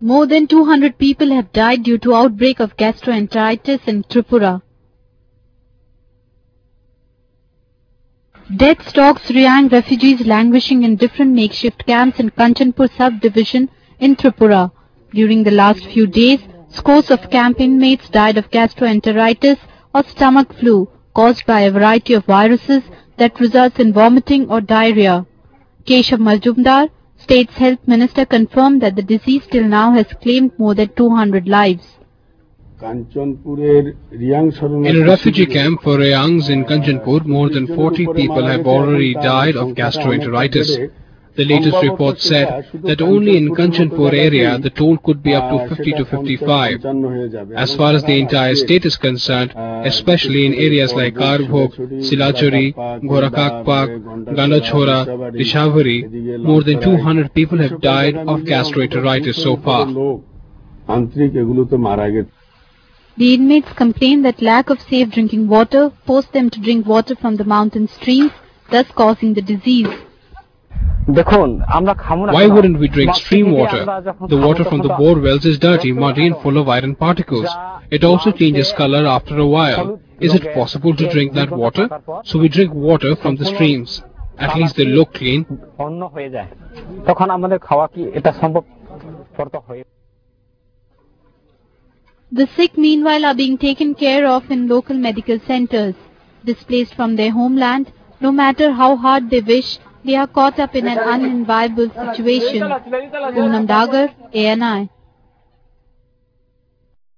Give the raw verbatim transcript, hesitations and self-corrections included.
More than two hundred people have died due to outbreak of gastroenteritis in Tripura. Death stalks Riang refugees languishing in different makeshift camps in Kanchanpur sub-division in Tripura. During the last few days, scores of camp inmates died of gastroenteritis or stomach flu caused by a variety of viruses that results in vomiting or diarrhea. Keshav Majumdar, State's Health Minister, confirmed that the disease till now has claimed more than two hundred lives. In a refugee camp for Riangs in Kanchanpur, more than forty people have already died of gastroenteritis. The latest report said that only in Kanchanpur area the toll could be up to fifty to fifty-five. As far as the entire state is concerned, especially in areas like Karbhog, Silachuri, Gorakhpur, Gandachhora, Rishavari, more than two hundred people have died of gastroenteritis so far. The inmates complain that lack of safe drinking water forced them to drink water from the mountain streams, thus causing the disease. Why wouldn't we drink stream water? The water from the bore wells is dirty, muddy and full of iron particles. It also changes color after a while. Is it possible to drink that water? So we drink water from the streams. At least they look clean. The sick meanwhile are being taken care of in local medical centers. Displaced from their homeland, no matter how hard they wish, they are caught up in an unenviable situation. Poonam Dagar, A N I.